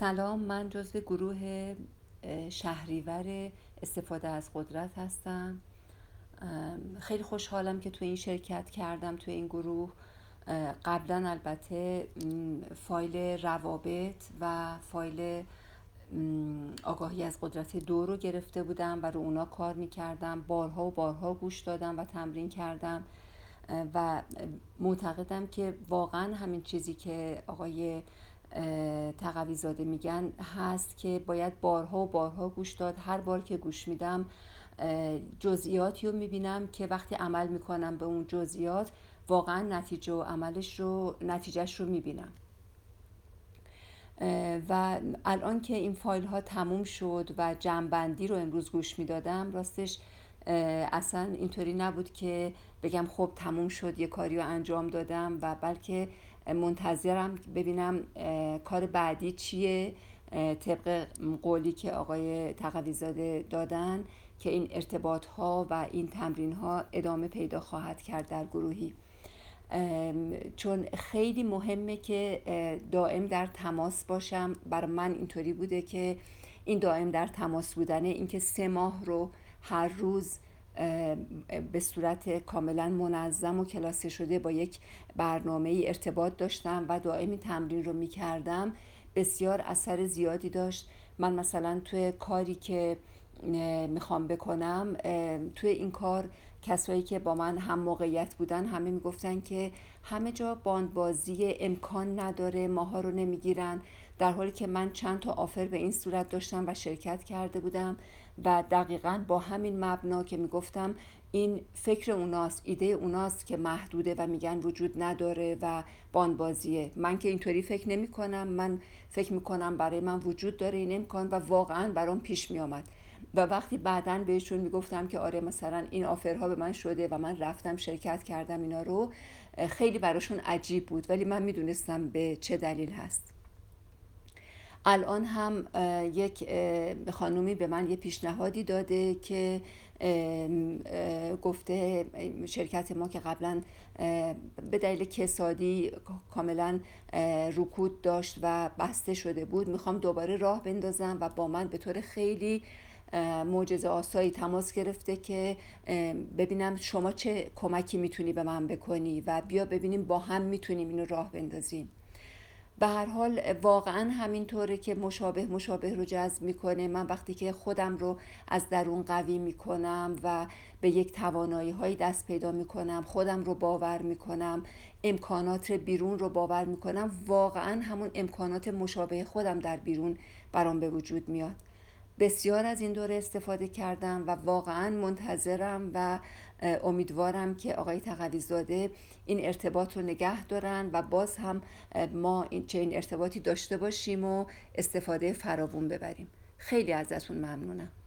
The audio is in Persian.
سلام، من جزو گروه شهریور استفاده از قدرت هستم. خیلی خوشحالم که تو این شرکت کردم تو این گروه. قبلا البته فایل روابط و فایل آگاهی از قدرت 2 رو گرفته بودم و رو اونا کار میکردم. بارها و بارها گوش دادم و تمرین کردم و معتقدم که واقعا همین چیزی که آقای تقوی زاده میگن هست که باید بارها و بارها گوش داد. هر بار که گوش میدم جزئیاتی رو میبینم که وقتی عمل میکنم به اون جزئیات واقعا نتیجه و نتیجهش رو میبینم. و الان که این فایل ها تموم شد و جمع‌بندی رو امروز گوش میدادم، راستش اصلا اینطوری نبود که بگم خب تموم شد یه کاری رو انجام دادم، و بلکه منتظرم ببینم کار بعدی چیه، طبق قولی که آقای تقوی زاده دادن که این ارتباط ها و این تمرین ها ادامه پیدا خواهد کرد در گروهی. چون خیلی مهمه که دائم در تماس باشم. برای من اینطوری بوده که این دائم در تماس بودنه، اینکه 3 ماه رو هر روز به صورت کاملا منظم و کلاسه شده با یک برنامه ارتباط داشتم و دائم این تمرین رو میکردم، بسیار اثر زیادی داشت. من مثلا توی کاری که میخوام بکنم، توی این کار کسایی که با من هم موقعیت بودن همه میگفتن که همه جا باندبازی امکان نداره، ماها رو نمیگیرن، در حالی که من چند تا آفر به این صورت داشتم و شرکت کرده بودم و دقیقاً با همین مبنا که میگفتم این فکر اوناست، ایده اوناست که محدوده و میگن وجود نداره و باندبازیه. من که اینطوری فکر نمی کنم. من فکر میکنم برای من وجود داره این امکان و واقعاً برام پیش میامد. و وقتی بعداً بهشون میگفتم که آره مثلا این آفرها به من شده و من رفتم شرکت کردم اینا رو، خیلی براشون عجیب بود، ولی من میدونستم به چه دلیل هست. الان هم یک خانومی به من یه پیشنهادی داده که گفته شرکت ما که قبلا به دلیل کسادی کاملا رکود داشت و بسته شده بود، میخوام دوباره راه بندازم و با من به طور خیلی معجزه آسایی تماس گرفته که ببینم شما چه کمکی میتونی به من بکنی و بیا ببینیم با هم میتونیم اینو راه بندازیم. به هر حال واقعا همینطوره که مشابه رو جذب میکنه. من وقتی که خودم رو از درون قوی میکنم و به یک توانایی های دست پیدا میکنم، خودم رو باور میکنم، امکانات بیرون رو باور میکنم، واقعا همون امکانات مشابه خودم در بیرون برام به وجود میاد. بسیار از این دوره استفاده کردم و واقعا منتظرم و امیدوارم که آقای تقوی زاده این ارتباط رو نگه دارن و باز هم ما این ارتباطی داشته باشیم و استفاده فراوون ببریم. خیلی ازتون ممنونم.